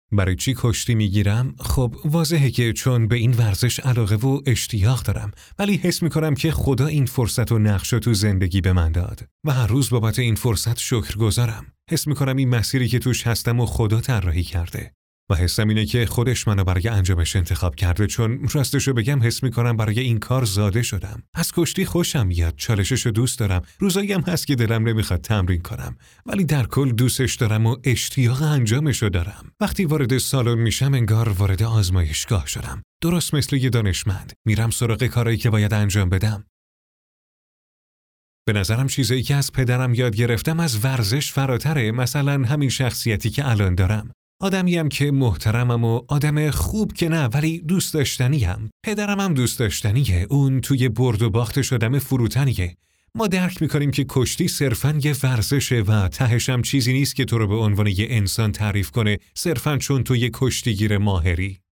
برای چی کشتی میگیرم؟ خب واضحه که چون به این ورزش علاقه و اشتیاق دارم، ولی حس میکنم که خدا این فرصت و نقش تو زندگی به من داد و هر روز بابت این فرصت شکرگزارم. حس میکنم این مسیری که توش هستم و خدا طراحی کرده و حسم اینه که خودش منو برای انجامش انتخاب کرده، چون راستشو بگم حس میکنم برای این کار زاده شدم. از کشتی خوشم میاد، چالششو دوست دارم. روزایی هم هست که دلم نمیخواد تمرین کنم، ولی در کل دوستش دارم و اشتیاق انجامشو دارم. وقتی وارد سالن میشم انگار وارد آزمایشگاه شدم. درست مثل یه دانشمند میرم سراغ کارایی که باید انجام بدم. به نظرم چیزایی که از پدرم یاد گرفتم از ورزش فراتره، مثلا همین شخصیتی که الان دارم. آدمیم که محترمم و آدم خوب که نه، ولی دوست داشتنیم. پدرم هم دوست داشتنیه، اون توی برد و باختش آدم فروتنیه. ما درک میکنیم که کشتی صرفاً یه ورزشه و تهش هم چیزی نیست که تو رو به عنوان یه انسان تعریف کنه صرفاً چون تو یه کشتیگیر ماهری.